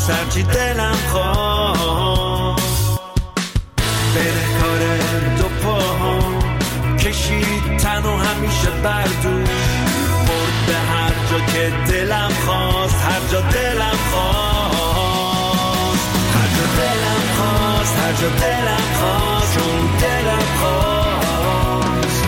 خواست هرچی دلم خواست. بدهکار دو پاهم کشید تن و همیشه بردوش، برد به هر جا که دلم خواست، هر جا دلم خواست، هر جا دلم خواست، هر جا دلم خواست، چون دلم خواست.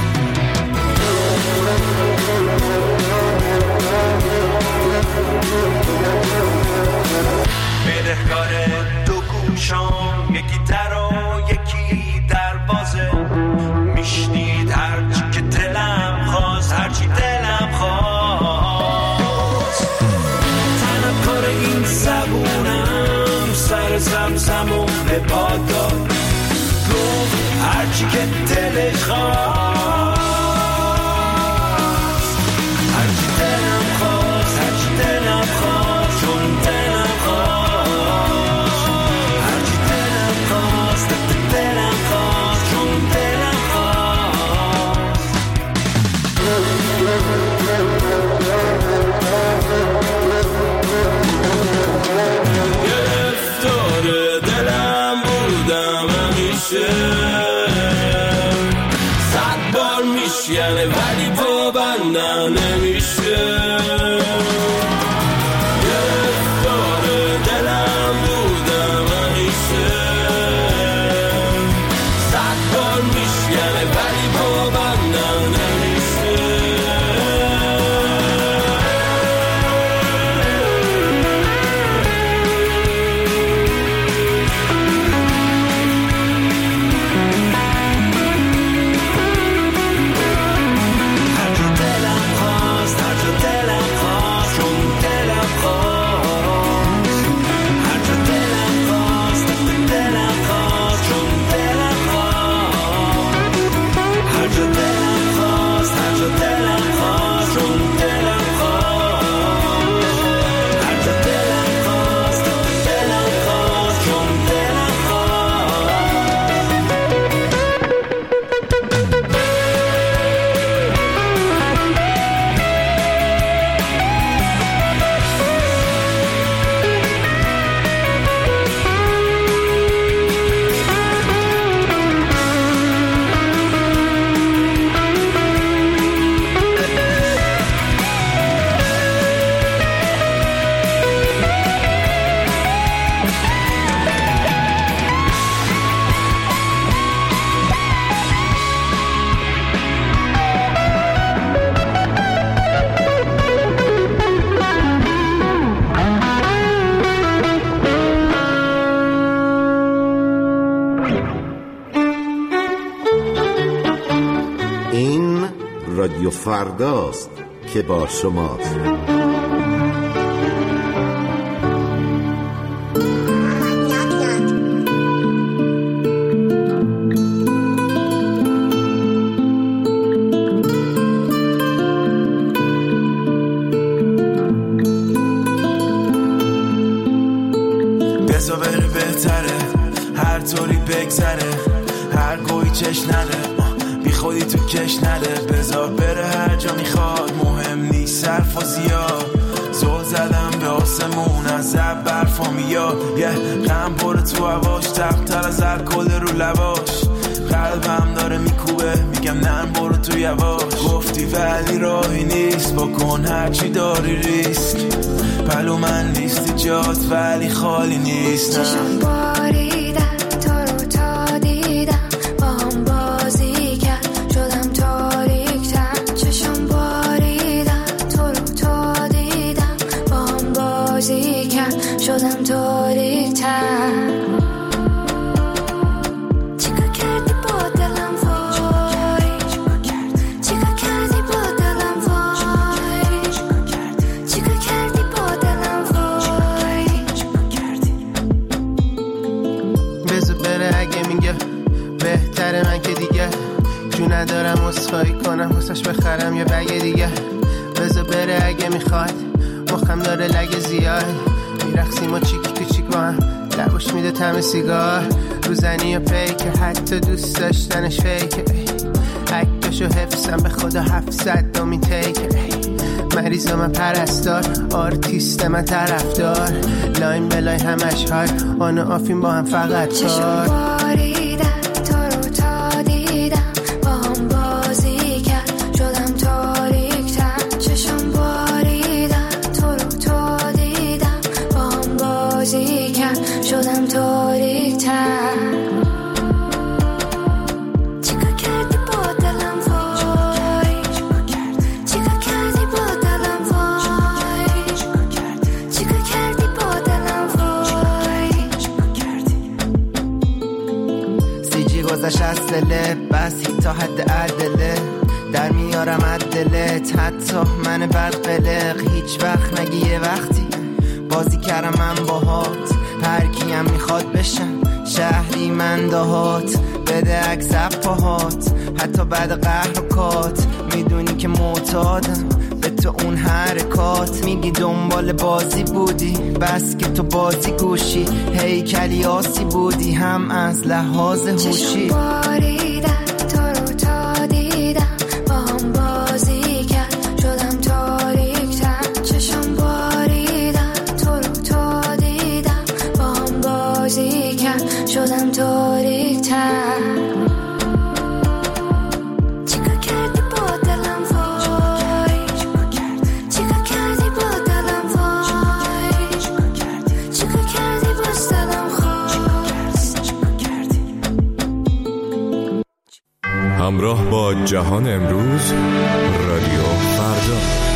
بدهکار دو گوشام، یکی در و یکی دروازه، میشنید هرچی که دلم خواست، هرچی دلم خواست. طلبکار این زبونم سر زمزمو به پا داد، گفت هرچی که دلش خواست، هرچی دلم خواست، هرچی دلم خواست، چون دلم خواست، هرچی دلم خواست، دلم خواست، چون دلم خواست. گرفتار دلم بودم همیشه، 100 بار میشکنه ولی پابندم نمیشه. گرفتار دلم بودم همیشه، 100 بار میشکنه ولی پابندم نمیشه. رادیو فرداست که با شماست. بزا بره بهتره، هر طوری بگذره، هر گویی چش نده، بی خودی تو کش نده. بذار بره هر جا میخواد، مهم نیست صرف و زیاد. زل زدم به آسمون از زب برفا میاد، غم پره تو هواش، تقتر از الکل رو لواش. قلبم داره میکوبه، میگم نه برو تو یواش. گفتی ولی راهی نیست، بکن هرچی داری ریسک. پلو من نیستی جات ولی خالی نیست. چشم باریدن تو رو تا دیدم، با هم بازی کرد شدم تاریک‌تر. چشم باریدن تو رو تا دیدم، با هم بازی کرد شدم تاریک‌تر. ندارم اسخایی کنم واسش بخرم یه بگه دیگه. بذار بره اگه میخواد، مخم داره لگه زیاد. میرقصیم و چیک تو چیک با هم، لباش میده طعم سیگار. روزنی و پیکه، حتی دوست داشتنش فیکه. عکسشو حفظم به خدا 700 دومین تیکه. مریض من پرستار، آرتیست من طرفدار، لاین بلای همش های آن و آفین با هم فقط کار. باریدن تو رو تا دیدم با هم بازی کرد شدم تاریک تر. چشم باریدن تو رو تا دیدم با هم بازی کرد شدم تاریک تر. گذشت از دله بسی تا حد عدله در میارم عدلت حتی من بد قلق. هیچ وقت نگی یه وقتی بازی کردم من باهات، هر کیم میخواد بشم شهری من دهات. بده عکس پاهات حتی بعد قهر و کات، میدونی که معتادم به تو اون حرکات. میگی دنبال بازی بودی بس که تو بازی گوشی، هیکلی آسی بودی هم از لحاظ هوشی. باریدن تو رو تا دیدم با هم بازی کرد شدم تاریک تر. چشم باریدن تو رو تا دیدم با هم بازی کرد شدم تاریک تر. همراه با جهان امروز، رادیو فردا.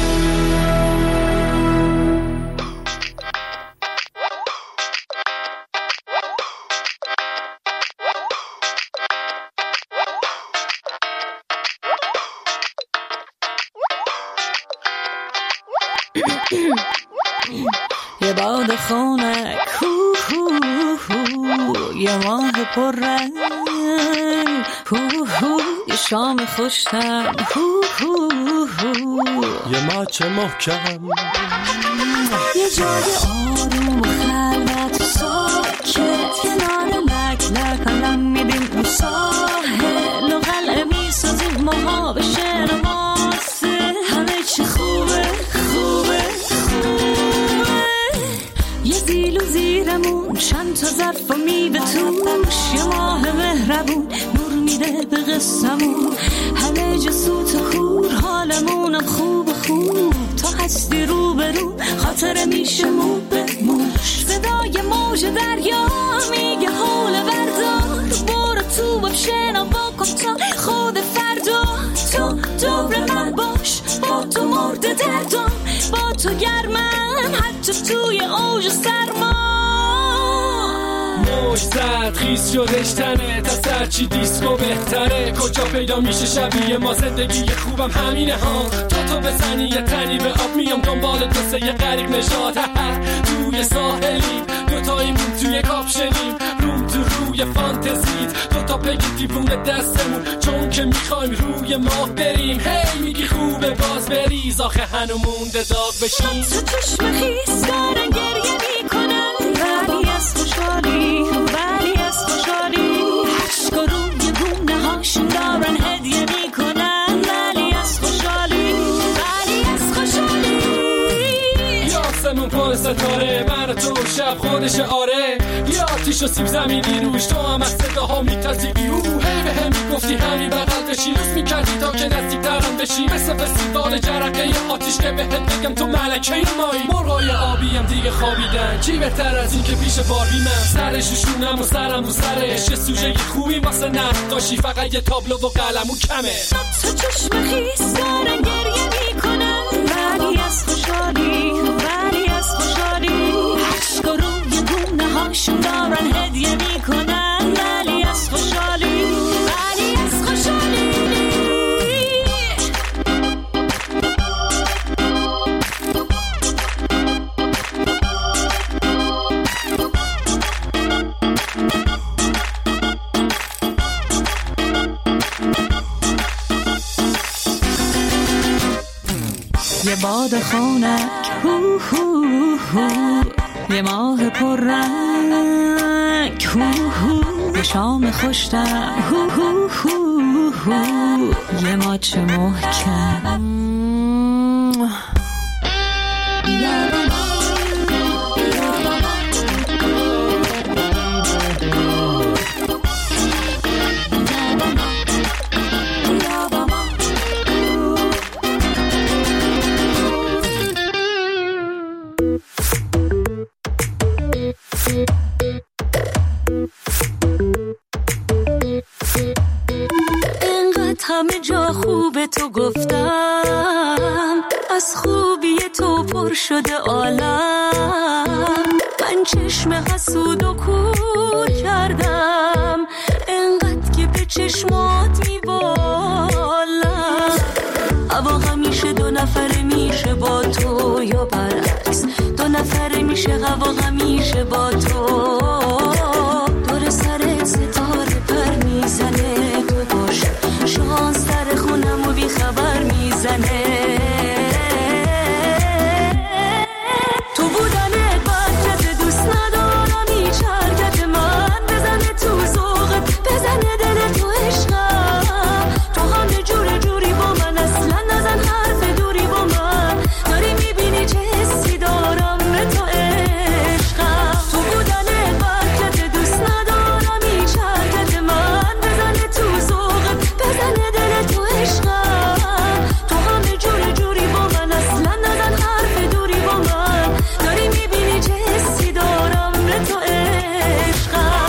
یه باد خنک یه ماه پررنگ یه شام خوشتم یه ماچ محکم یه جای آروم و خلوت و ساکت کنار لک لک الان میدیم اون ساحل و قلعه میسازیم ماها به شعر ماسه. همه چی خوبه خوبه خوبه. یه زیل و زیرمون چند تا ظرف و میده توش، یه ماه مهربون نور میده به قصمون. همه جا سوت و خور حالمونم خوب خوب، تا هستی رو به رو خاطر میشه مو به موش. صدای موج دریا میگه حول بردار، برو تو باب شنا بکن تا خود فردا. تو دور من باش با تو مرد دردم، با تو گرمم حتی توی اوج سرما. موج زد خیز شدش تنه تا سرچی دیسکو بهتره. کجا پیدا میشه شبیه ما زندگی خوبم همینه ها. تو بزنی یه تنی به آب میام دنبال تو یه غریق نشاط. توی ساحلی دوتاییمون توی کاپشنیم، رو تو روی فانتزیت دوتا پگی دیوونه دستمون، چون که میخوایم روی ماه بریم. هی میگی خوبه باز بریز آخه هنو مونده داغ بشیم. تو چشم خیس دارن گریه میکنن ولی از خوشحالی، ولی از خوشحالی. عشق روی گونه هاشون دارن هدیه میکنن ولی از خوشحالی، ولی از خوشحالی. یاسمون پر ستاره من تو شب خودش آره، یا آتیش و سیب زمینی روش تو هم از صداها میتازیدی. هی به هم میگفتی همین بغل بشی، روز میکردی تا که نزدیک ترم بشی. مثل فستیوال جرقه آتیش که بهت بگم تو ملکه مایی. مرغای آبی هم دیگه خوابیدن، چی بهتر از این که پیش باربی من سرش شونم و سرم و سرش. یه سوژه خوبی واسه نقاشی، فقط یه تابلو و قلم و کمه. تو چشم خیس دارن گریه میکنن ولی از خوشحالی، ولی از خوشحالی. عشق روی گونه هاشون دارن هدیه میکنن ولی از خوشحالی، ولی از خوشحالی. یه باد خنک یه ماه پررنگ یه شام خوشتم یه ماچ محکم انقدر همه جا خوبه تو گفتم، از خوبی تو پر شده عالم. من چشم حسود و کور کردم، انقدر که به چشمات میبالم. هوا همیشه دو نفره میشه با تو یا برعکس، دو نفره میشه هوا همیشه با تو. دور سرت ستاره پر میزنه، تو باش شانس در خونم و بی خبر میزنه. تو بودنت برکت دوست ندارم، هیچ حرکت من بزنه تو ذوقت، بزنه دل تو عشقم. تو همه جور جوری با من، اصلا نزن حرف دوری با من. داری میبینی چه حسی دارم به تو عشقم. تو بودنت برکت دوست ندارم، هیچ حرکت من بزنه تو ذوقت، بزنه دل تو عشقم. تو همه جور جوری با من، اصلا نزن حرف دوری با من. داری میبینی چه حسی دارم به تو عشقم.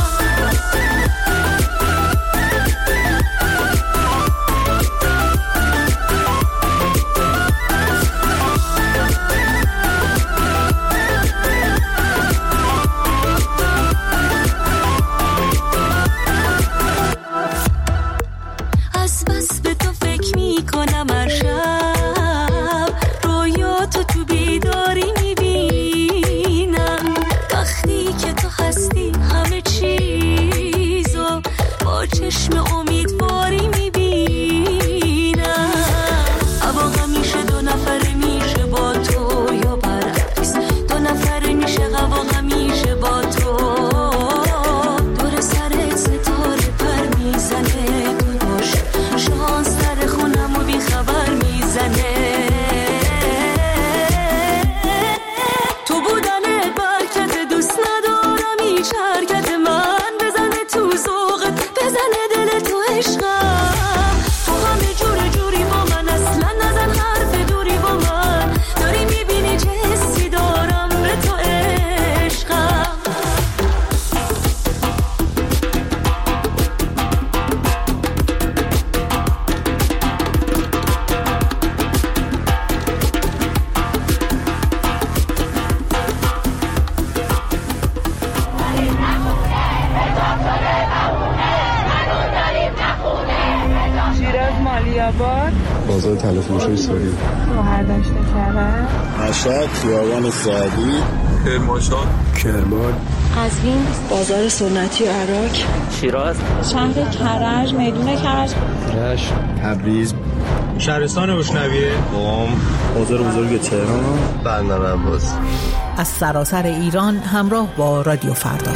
از بس به تو فکر میکنم هر شب، رویاتو تو بیداری میبینم. وقتی که تو هستی همه چیزو با چشم امیدواری میبینم. هوا همیشه دو نفره میشه با تو یا برعکس، دو نفره میشه هوا همیشه با تو. دور سرت ستاره پر میزنه، تو باش شانس در خونم و بی خبر میزنه. تو بودنت برکت دوست ندارم، هیچ حرکت من بزنه تو ذوقت، بزنه دل تو عشقم. تو همه جور جوری با من، اصلا نزن حرف دوری با من. داری میبینی چه حسی دارم به تو عشقم. شیراز مالیاباد، بازار تلفروشی سوری، مهردشت کرد، مشهد خیابان سعدی، کرمانشاه، کرمان، قزوین، بازار سنتی و عراق، شیراز، شهر کرج، میدون کرج، رشت، تبریز، شهرستان روشنویه، قم، بازار بزرگ تهران، بندر عباس. از سراسر ایران همراه با رادیو فردا.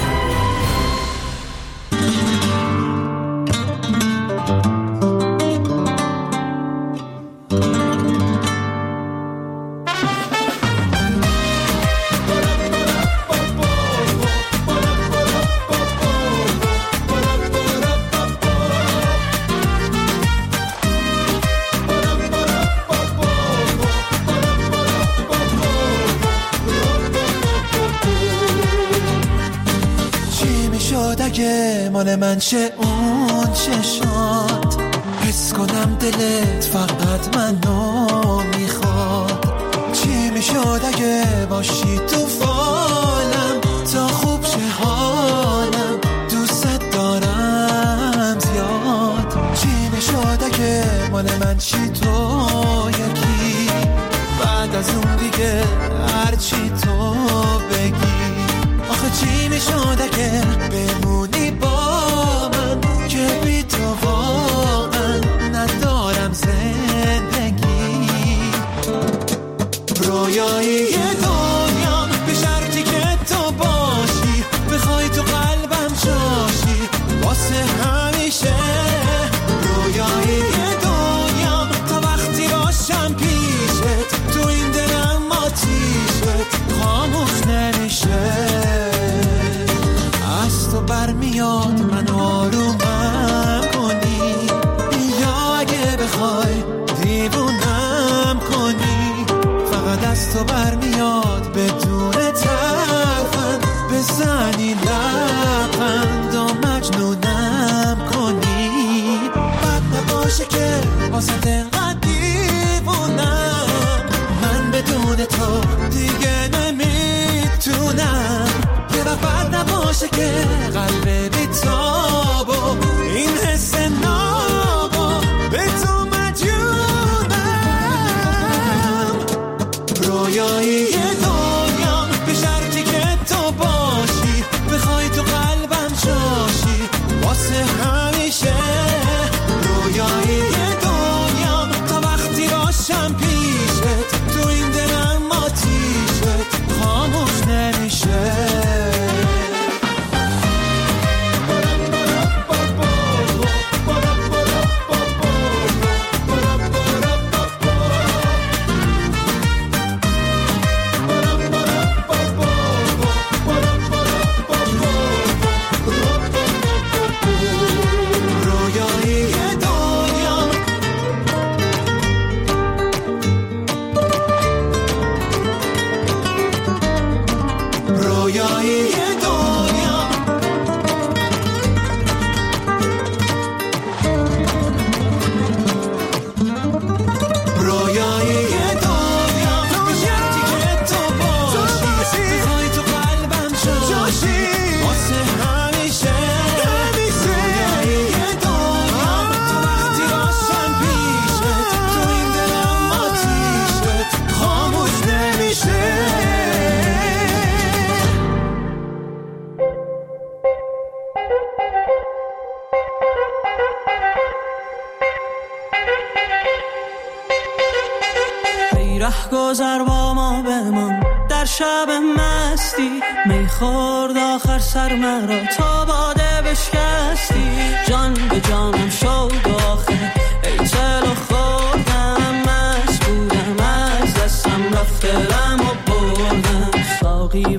مال من چه اون چشات، حس کنم دلت فقط منو میخواد. چی میشد اگه باشی تو فالم، تا خوب شه حالم، دوست دارم زیاد. چی میشد اگه مال من چی تو یکی، بعد از اون دیگه هرچی تو بگی. آخه چی میشد اگه بمونی با من، که بی تو واقعا ندارم زندگی. رویایی دنیام به شرطی که تو باشی، بخوای تو قلبم جاشی واسه همیشه. رویایی دنیام تا وقتی باشم پیشت، تو این دلم آتیشت خاموش نمیشه. از تو برمیاد من آرومم کنی، یا اگه بخوای دیوونم کنی. فقط از تو برمیاد بدون ترفن بزنی بزنی لبخند و مجنونم کنی، بد نباشه که واسه دلقدر دیوونم، من بدون تو دیگه نمیتونم، یه وقت بد نباشه که قلب بیتابو این حس نابو به تو مجنونم، رویایی دنیا به شرطی که تو باشی، بخوای تو قلبم جاشی واسه همیشه، رویایی دنیا تا وقتی باشم پیشت، تو این دلم آتیشت خاموش نمیشه. گذر با ما بمان در شب مستی، میخورد آخر سر مرا تا باده بشکستی، جان به جانم شد آخر ای چلو خوردم، مست بودم از دستم رفت دلم و بردم، ساقی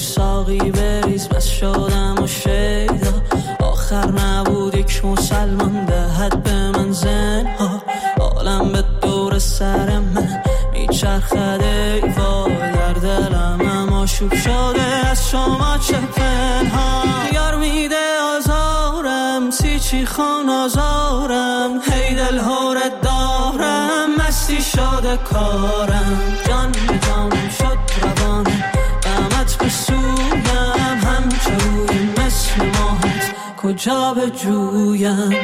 بریز بس شدم و شیدا، آخر نبود یک مسلمان دهد به من زنها، عالم به دور سر من میچرخده ای وای، در دلم اما شوب شده از شما چه پنهان، یار میده آزارم سیچی خان آزارم، هی دل هورت دارم مستی شده کارم، جان به جانم شد روانم غمت به سویم، همچه روی مثل ماهت کجا به جویم.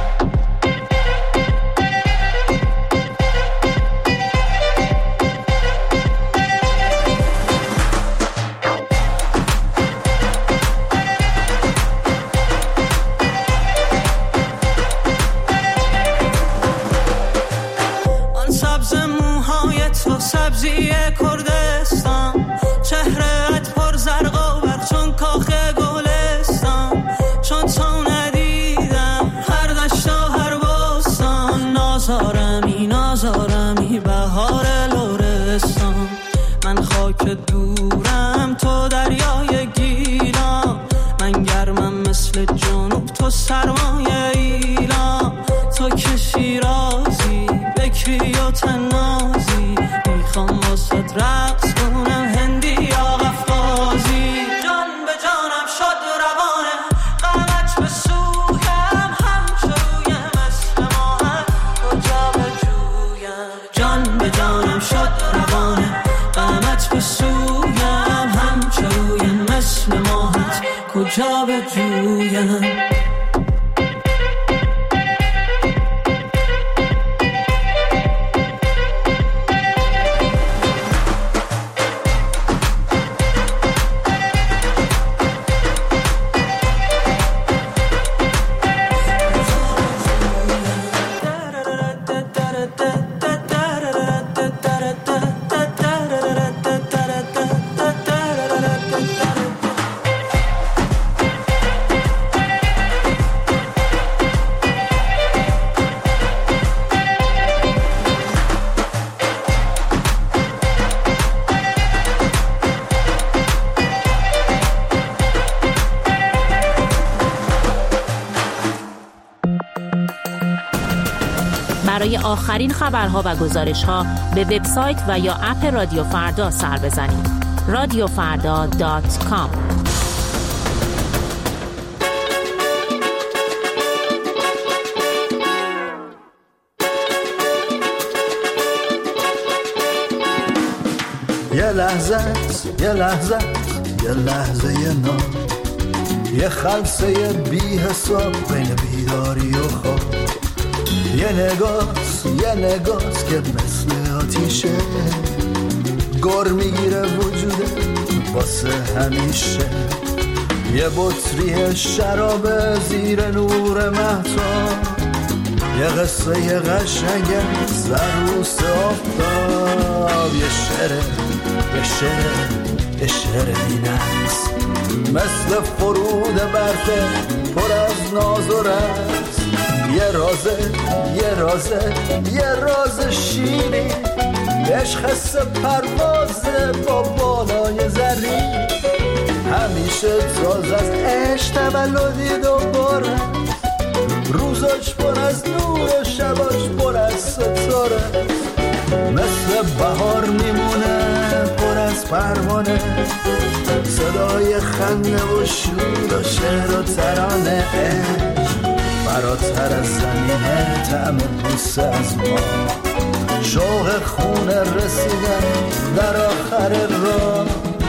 سبزی کردستان، چهرهت پر زرق و برق چون کاخ گلستان، چون تو ندیدم هر دشت و هر بستان، نازارمی بهار لرستان، من خاک دورم تو دریای گیلان، من گرمم مثل جنوب تو سرمایه ایلان، تو که شیرازی بکری و تنازی، میخوام واسه رقص کنم هندی یا قفقازی، جان به جانم شد روانه غمت به سویم، همچه روی مثل ماهت کجا به جویم، جان به جانم شد روانه غمت به سویم، همچه روی مثل ماهت کجا به جویم. برای آخرین خبرها و گزارش‌ها به وبسایت و یا اپ رادیو فردا سر بزنید. radiofrda.com لحظه یه لحظه یه لحظه یه نام، یه خلصه بی حساب بین بیداری و خواب، یه نگاس که مثل آتیشه گر میگیره وجوده واسه همیشه، یه بطری شراب زیر نور مهتاب، یه قصه یه قشنگه سروس آفتاب، یه شعر بینست مثل فرود برفه پر از ناز و رز، یه راز شیری، عشق حس پروازه با بالای زرین، همیشه تازه از عشق تولدی دوباره، روزاش پر از نور و شباش پر از ستاره، مثل بهار میمونه پر از پروانه، صدای خنده و شور و شعر و ترانه، عشق فراتر از زمینه طعم بوسه از ما، شوق خونه رسیدن در آخر راه.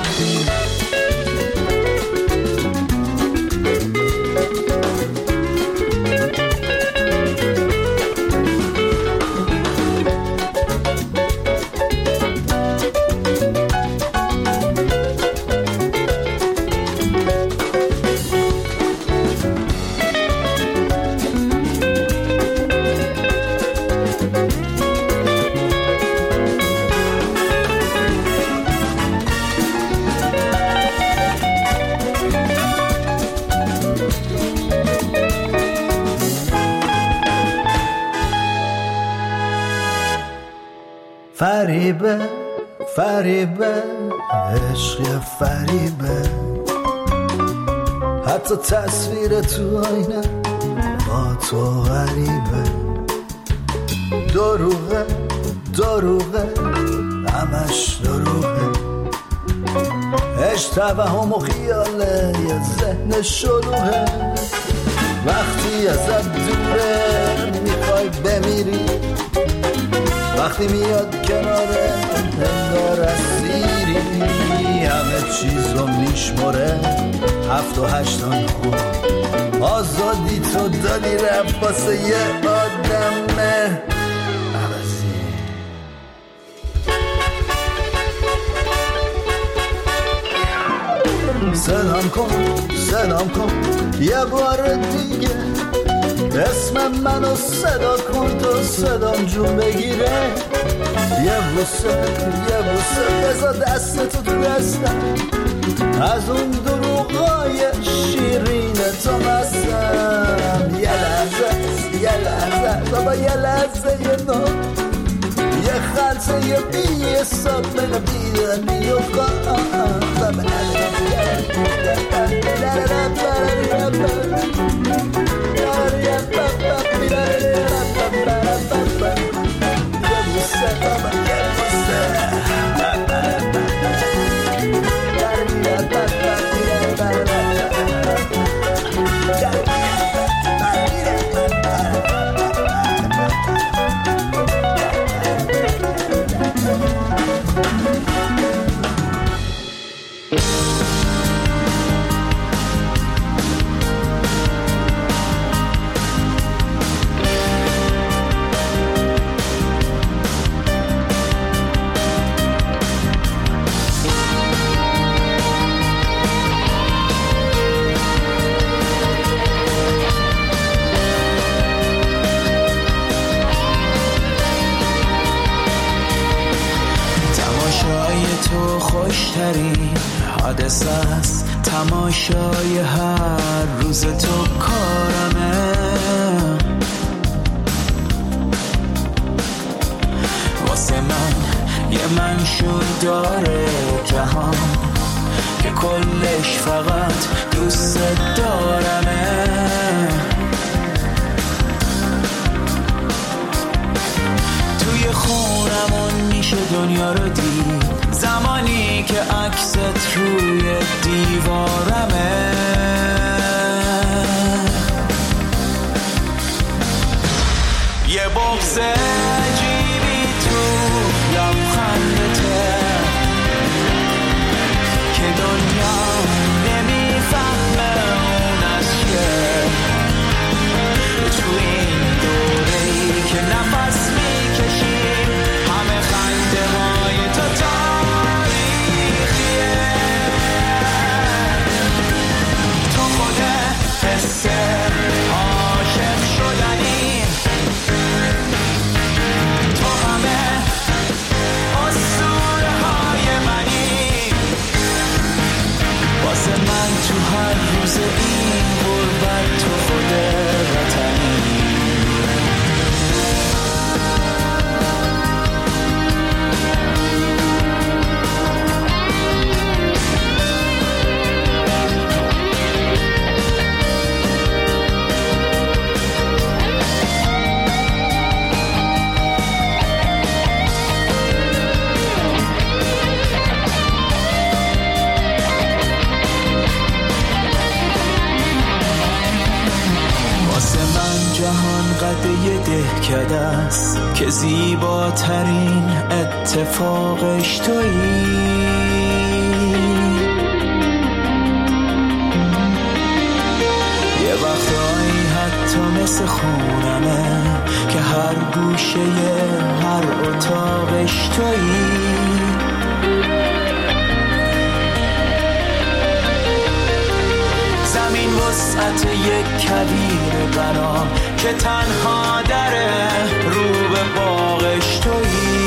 فریبه عشق فریبه، حتی تصویر تو آینه با تو غریبه، دروغه همش دروغه، عشق توهم و خیاله یه ذهن شلوغه، وقتی ازت دوره میخوای بمیری، وقتی میاد کناره انگار اسیری، همه چیزو میشمره 7 و 8 خوب، آزادی تو دادی رفت واسه یه آدم عوضی. سلام کن یه بار دیگه، اسم منو صدا کن تو صدام جون بگیره، یه بوسه بذار دستتو تو دستم، از اون دروغای شیرین تو مستم، یه لحظه بابا یه لحظه یه نام، یه خلصه یه بی حساب من بیدنی و خواب، خوشترین حادثه است، تماشای هر روز تو کارمه، واسه من یه منشور داره جهان که کلش فقط دوست دارمه، توی خونمون میشه دنیا رو دید، زمانی که عکست روی دیوارمه، یه بغض عجیبی تو لبخندته، روز این غربت تو خود وطنی. جهان قده دهکده است که زیباترین اتفاقش تویی. یه وقتایی حتی مثل خونمه که هر گوشه هر اتاقش تویی. زمین وسعت یک کویر بنا که تنها دره رو به باغش تویی.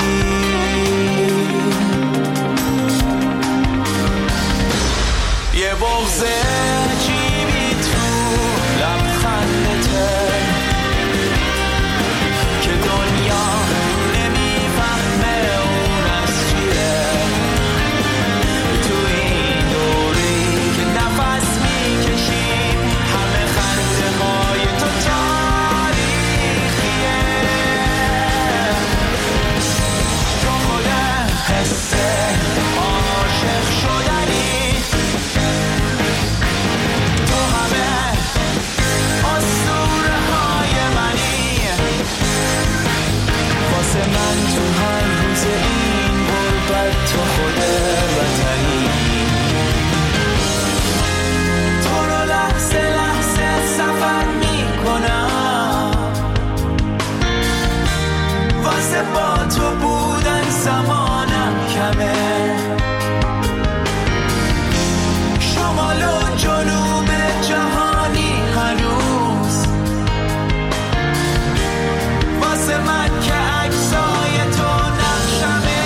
یه بغض عجیبی تو لبخندته که دنیا نمیفهمه اون از چیه. تو این دوری که نفس میکشیم همه خنده های تو تاریخیه. تو خود حس عاشق شدنی، تو همه اسطوره های منی. واسه من تو هر روز این غربت تو خود وطنی. تو رو لحظه لحظه سفر میکنم، واسه با تو بودن زمانم کمه. شمال و جنوب جهانی هنوز واسه من که عکسای تو نقشمه.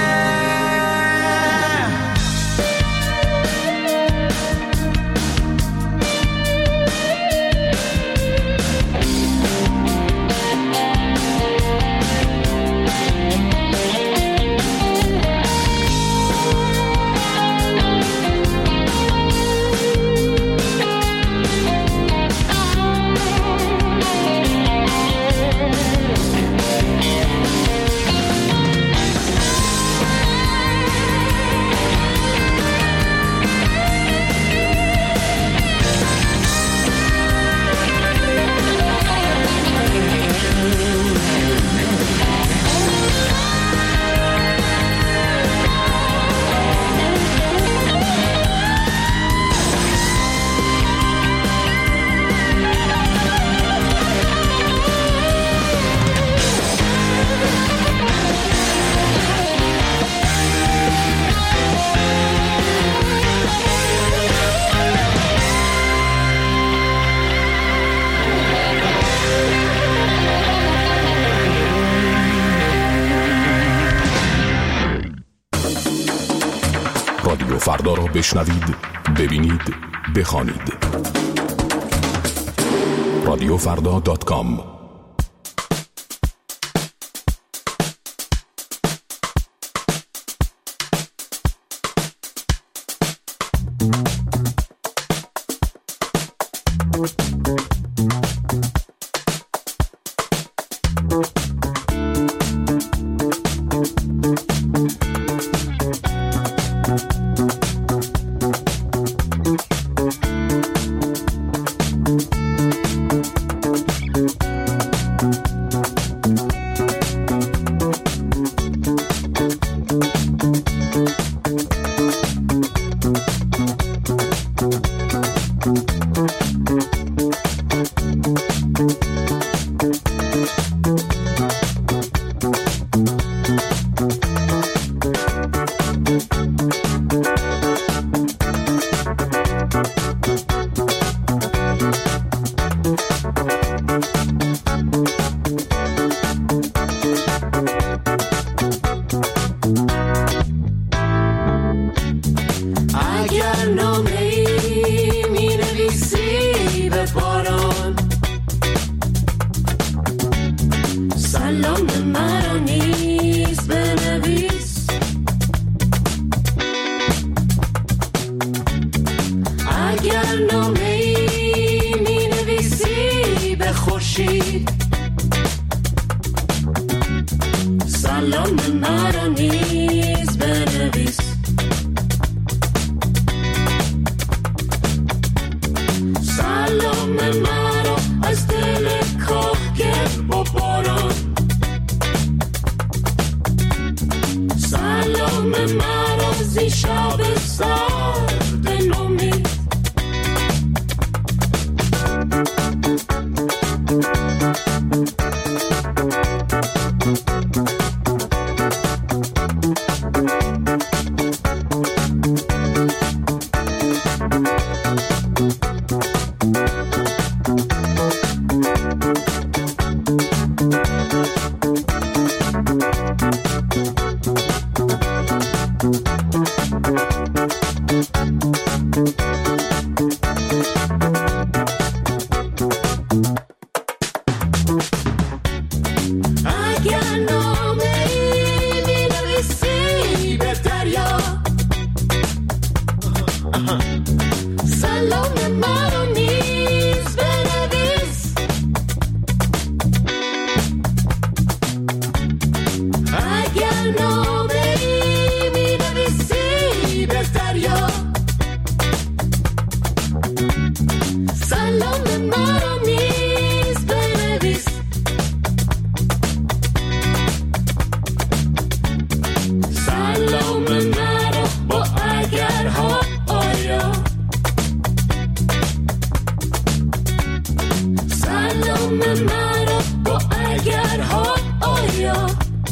رادیو فردا را بشنوید، ببینید، بخوانید. radiofrda.com. مرا نیز بنویس. سلام مرا با اگرها آیا، سلام مرا با اگرها آیا.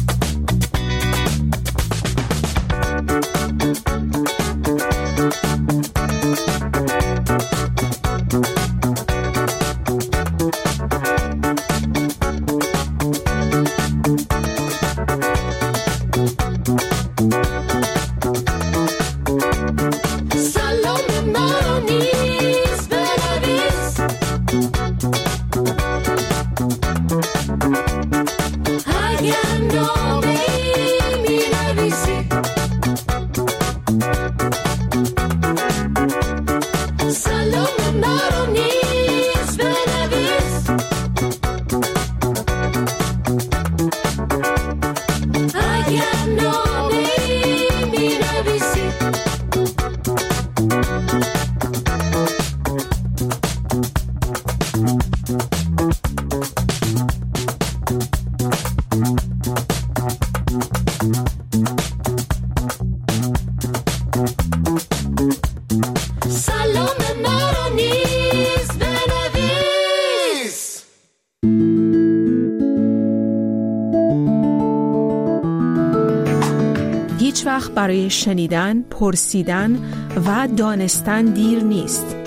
هیچ وقت برای شنیدن، پرسیدن و دانستن دیر نیست.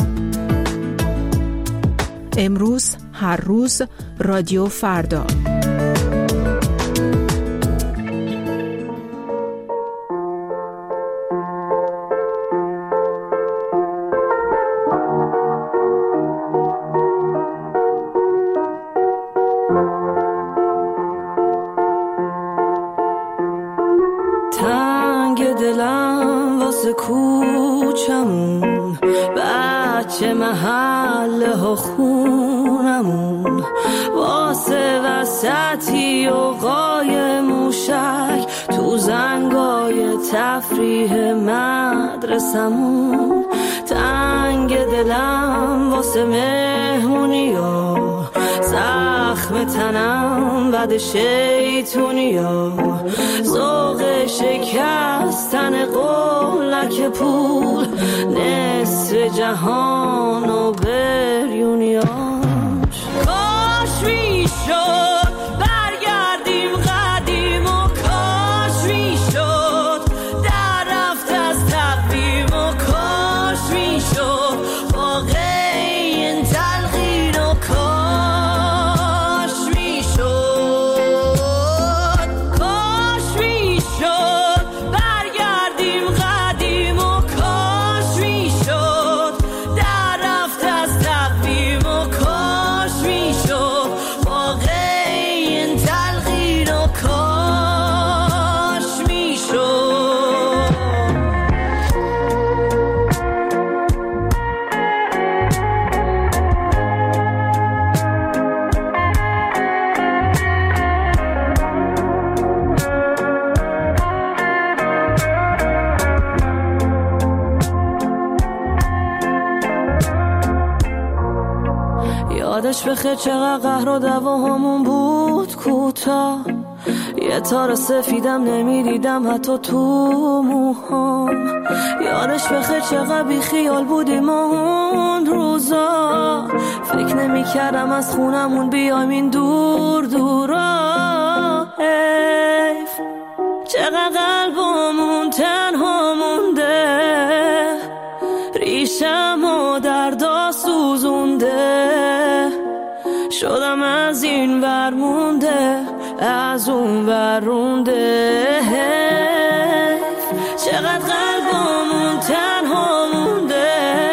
امروز، هر روز، رادیو فردا. کوچمون بچه محله ها خونمون واسه وسطی و قای موشک تو زنگای تفریح مدرسمون تنگ دلم واسه مهمونیا زخم تنم بد شیطونیا ذوق شکستن قولک پول نصف جهان و بریونیاش کاش میشد برگردیم قدیم و کاش میشد در رفت از تقویم و کاش میشد واقع این تلقین و کاش میشد کاش میشد برگردیم قدیم و کاش میشد در رفت از تقویم و کاش میشد واقع این تلقین و کاش میشد یادش بخیر چقدر قهر و دعواهامون بود کوتاه یه تار سفیدم نمیدیدم حتی تو موهام یادش بخیر چقدر بی خیال بودیم اون روزا فکر نمی کردم از خونمون بیایم این دور دورا حیف چقدر قلبمون تنها مونده ریشم و دردا سوزونده شدم از این ور مونده از اون ور رونده چقدر قلبمون تنها مونده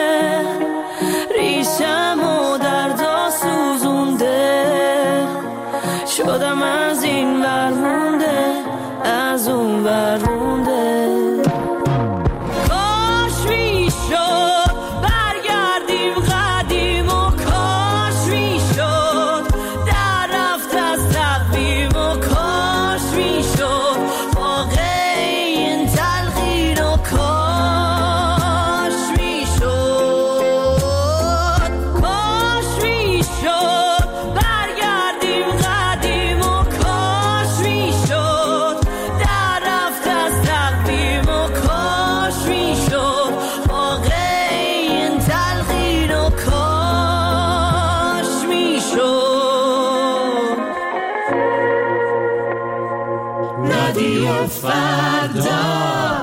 ریشم و دردا سوزونده شدم از این ور مونده از اون ور رونده کاش میشد برگردیم قدیم و کاش میشد در رفت از تقویم و کاش میشد واقع فردا.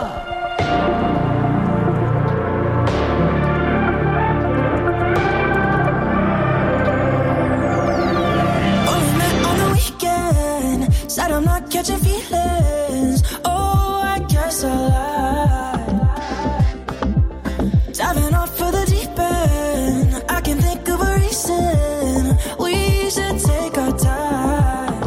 Said I'm not catching feelings. Oh, I guess I lied. Diving off for the deep end. I can think of a reason we should take our time.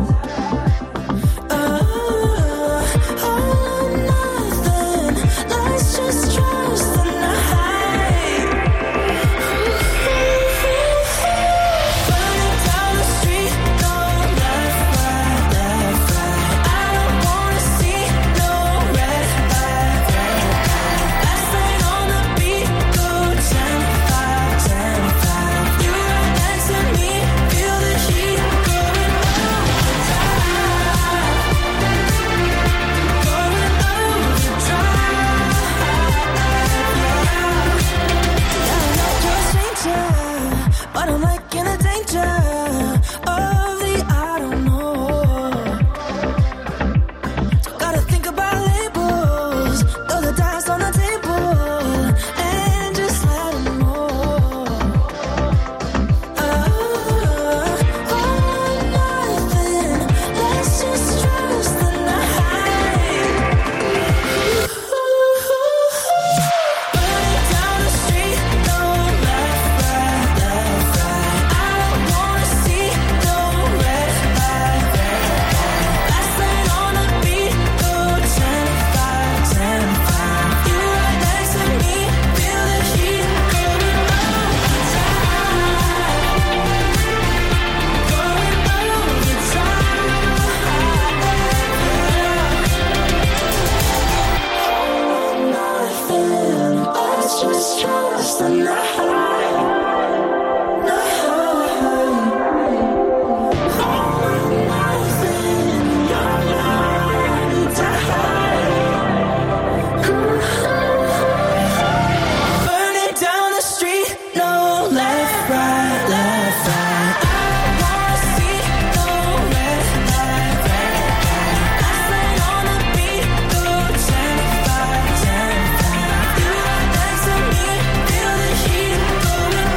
Nothing. Let's just trust the night. Burning down the street, no left, right, left, right. I don't wanna see no red light, red light. Last night on the beat, go 10-5, 10-5. You right next to me, feel the heat going overdrive. Going overdrive. Yeah, I'm not your stranger, but I'm like in a danger of the I don't know. Don't gotta think about labels. Throw the dice on the table and just let 'em know. Nothing. Let's just trust the night. Burning down the street, no left, right, left, right. I don't wanna see no red light, red light. Last night on the beat, go 10-5, 10-5. You right next to me, feel the heat going Nothing. Let's just trust the night. Burning down the street, no left, right, left, right. I don't wanna see no red light, red light. Last night on the beat, go 10-5, 10-5. You right next to me, feel the heat going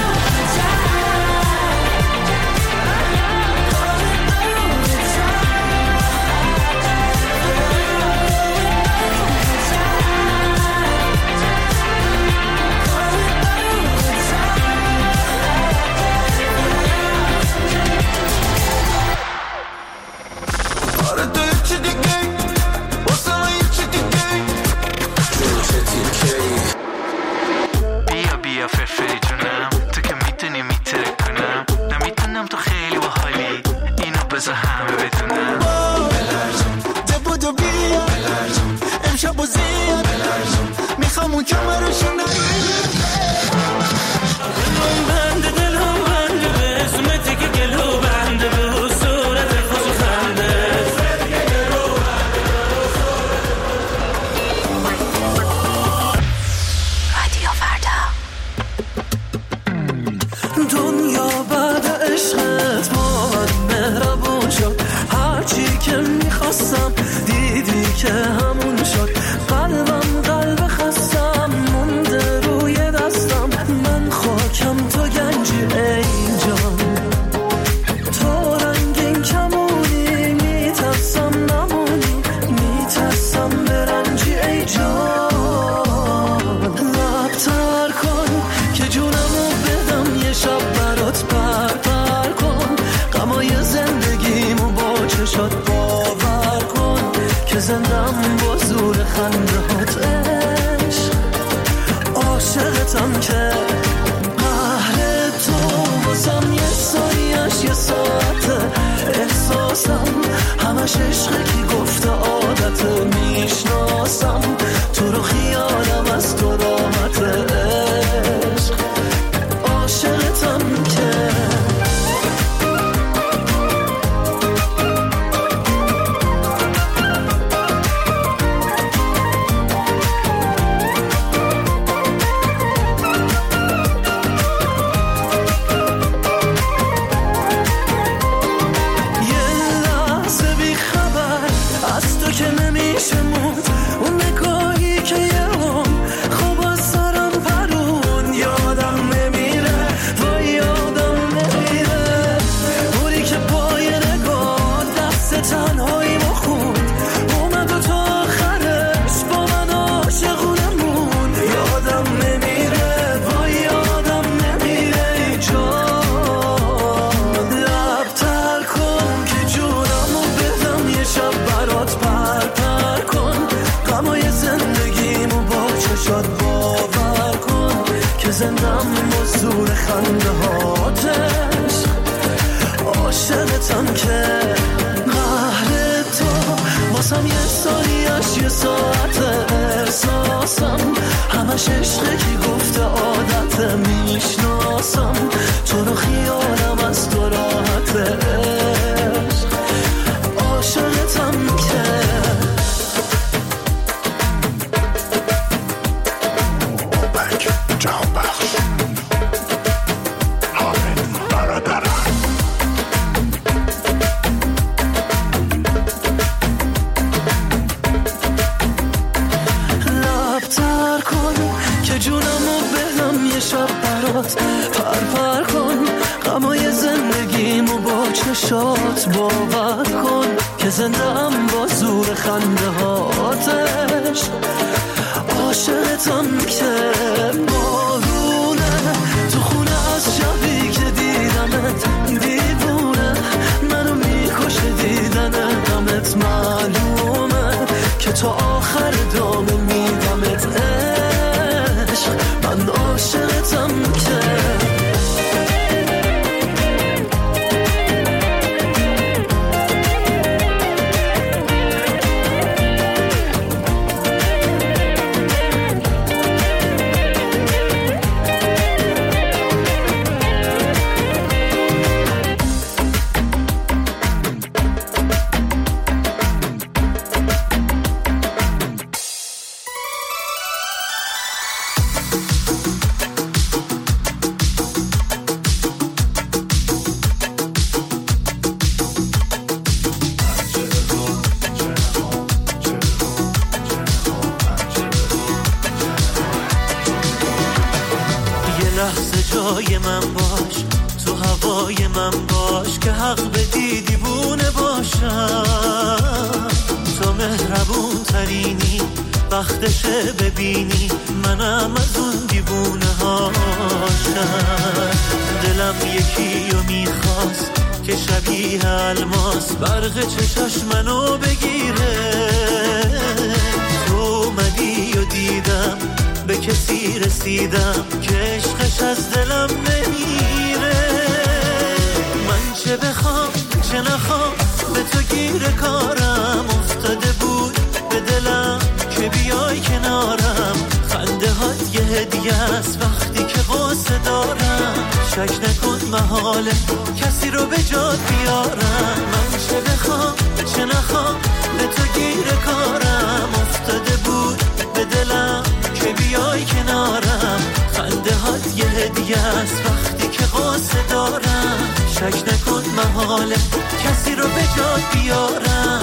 آره تو یکی دیگه واسه من یکی دیگه بیا بیا فرفری جونم تو که میتونی میتره کنم نمیتونم تو خیلی باحالی اینو بذار همه بدونم بلرزون بودو بیا بلرزون امشب و زیاد بلرزون میخوام اون کمرشو نگیرم دلم بنده به اسمتی که گلو بنده به صورت خوش خنده رادیو فردا. دنیا بعد عشقت با من مهربون شد. هرچی که میخواستم دیدی که همون شد. قلبم قلب خستم مونده روی دستم. من خاکم تو گنجی ای جان. تو رنگین کمونی میترسم نمونی. میترسم برنجی ای جان. لبتر کن که جونمو بدم یه شب برات پر کن. غمای زندگیمو با چشات باور کن که زندم با زور خنده هات عشق. عاشقتم که قهر تو واسم یه سایش یه ساعته. احساسم همش عشقه کی گفته عادته. میشناسم تو رو خیالم از تو راحت عشق. عاشقتم که زور خنده هاتش عاشقتم که قهر تو واسم یه ثانیه‌اش یه ساعت احساسم همش عشقه کی گفته عادت میشناسم تو رو خیالم از تو راحت عشق عاشقتم که جهان بخش حامد برادران لبتر کن که جونمو بدم یه شب برات پر کن غمای زندگیمو با چشات باور کن که زندم با زور خنده هاتش عاشقتم که بارونه تو خونه از شبی که دیدمت دیوونه منو میکشه دیدن غمت معلومه که تو آخر دامه میدمت عشق من عاشقتم که جای من باش تو هوای من باش که حق بدی دیوونه باشم تو مهربون ترینی وقتشه ببینی منم از اون دیوونه هاشم دلم یکی رو میخواست که شبیه الماس برق چشاش منو بگیره تو اومدی و دیدم به کسی رسیدم که عشقش از دلم نمیره من چه بخوام چه نخوام به تو گیر کارم افتاده بود به دلم که بیای کنارم خنده هات یه هدیه است وقتی که قصه دارم شک نکن محاله کسی رو به جات بیارم من چه بخوام چه نخوام به تو گیر کارم افتاده بود به دلم که بیای کنارم خنده هات یه هدیه است وقتی که قصه دارم شک نکن محاله کسی رو به جات بیارم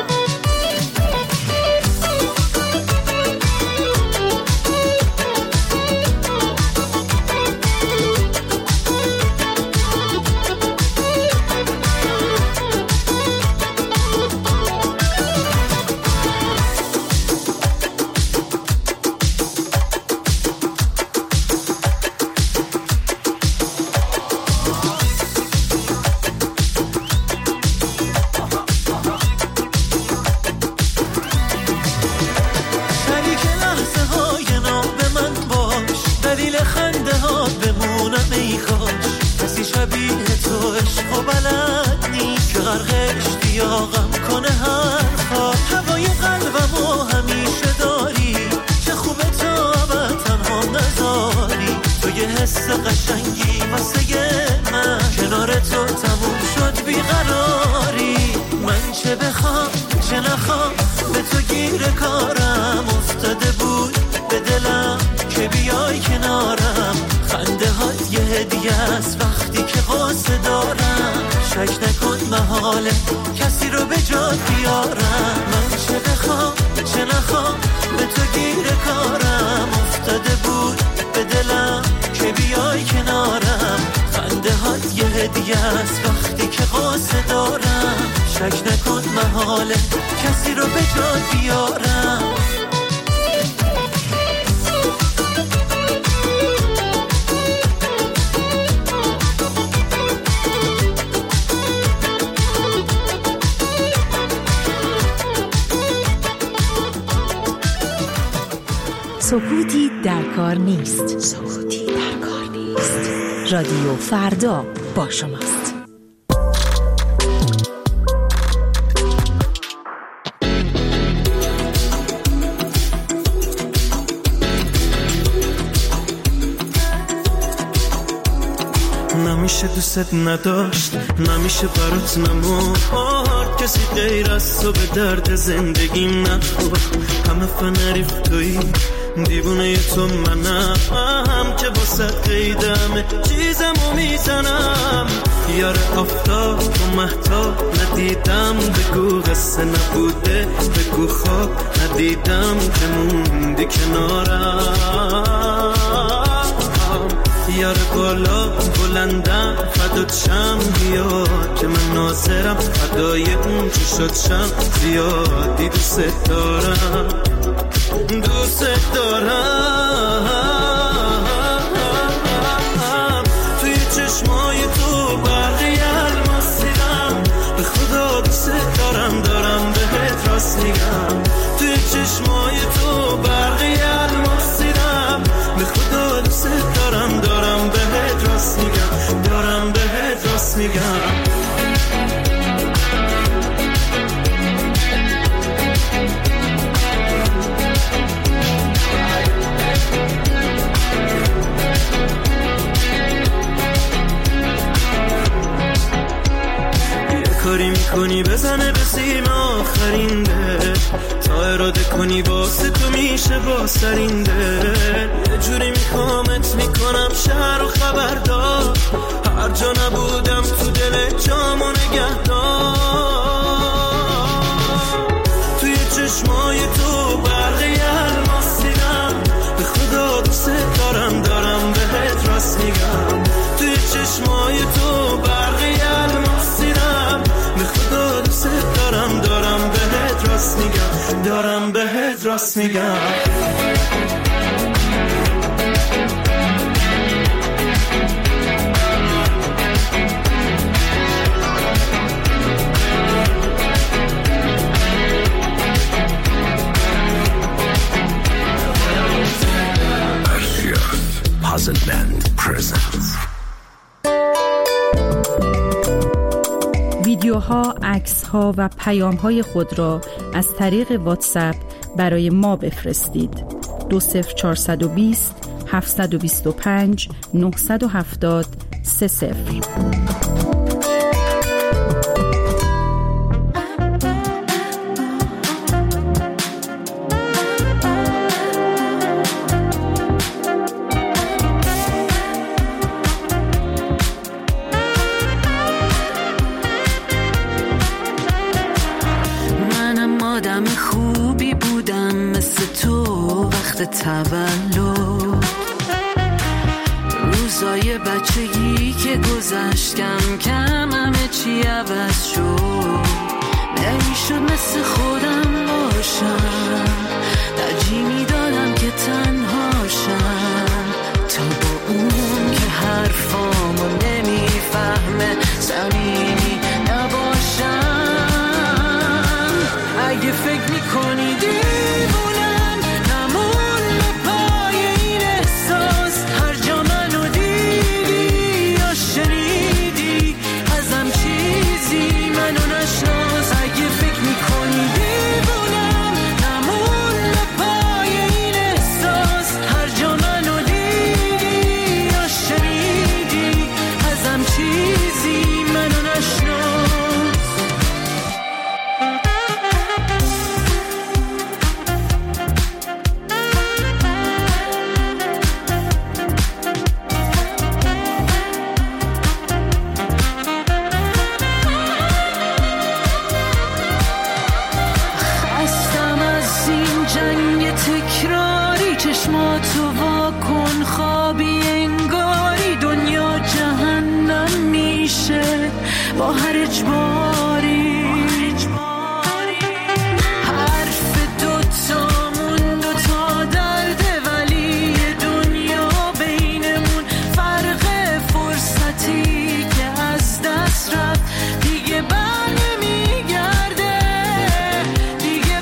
کسی رو به جات بیارم من چه بخوام چه نخوام به تو گیر کارم افتاده بود به دلم که بیای کنارم خنده هات یه هدیه است وقتی که قصه دارم شک نکن محاله کسی رو به جات بیارم سکوتی در کار نیست. سکوتی در کار نیست. رادیو فردا با شماست. نمیشه دوست نداشت، نمیشه برات نمار، کسی غیر از تو به درد زندگیم نخور. همه فنریف توی دیوونه تو منم که واسه قیدمه چیزمو میزنم. یار آفتاب و مهتاب ندیدم، بگو قصه نبوده، بگو خواب ندیدم که موندی کنارم. یار بالا بلندم فدات شم، بیا که من ناظرم فدای اون چی شد شم. زیادی دوست دارم، دوست دارم. توی چشمای تو برقی الماس دیدم، به خدا دوست دارم، دارم بهت راست میگم. توی چشمای تو برقی الماس دیدم، به خدا دوست دارم، دارم بهت راست میگم، دارم بهت راست میگم. کاری میکنی بزنه به سیم آخرین ده، تا اراده کنی واسه تو میشه با سرینده. یه جوری میخوامت میکنم شهر و خبردار، هر جا نبودم تو دل جامو نگهدار. توی چشمای تو برقی الماس دیدم، به خدا دوست دارم، دارم بهت راست میگم. توی چشمای تو برقی الماس دیدم، به خدا دوست دارم، دارم بهت راست میگم، دارم بهت راست میگم. Puzzle Band presents. ویدیوها، عکس‌ها و پیام‌های خود را از طریق واتساپ برای ما بفرستید. 20420 725 970 30. آدم خوبی بودم مثل تو وقت تولد، روزای بچگی که گذشت کم کم همه چی عوض شد. نمیشد مثل خودم باشم، ترجیح میدادم که تنهاشم، تا با اون که حرفامو نمیفهمه صمیمی نباشم. اگه فکر میکنی دیوونم نمون پای این احساس، هر جا منو دیدی یا شنیدی ازم چیزی منو نشناس. اگه فکر میکنی دیوونم نمون پای این احساس، هر جا منو دیدی یا شنیدی ازم چیزی منو نشناس. تکراری چشماتو واکن، خوابی انگاری دنیا جهنم میشه با هر اجباری. حرف دوتامون دوتا درده، ولی دنیا بینمون فرق فرصتی که از دست رفت دیگه بر نمیگرده، دیگه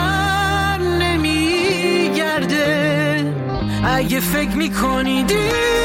بر نمیگرده. اگه فکر میکنی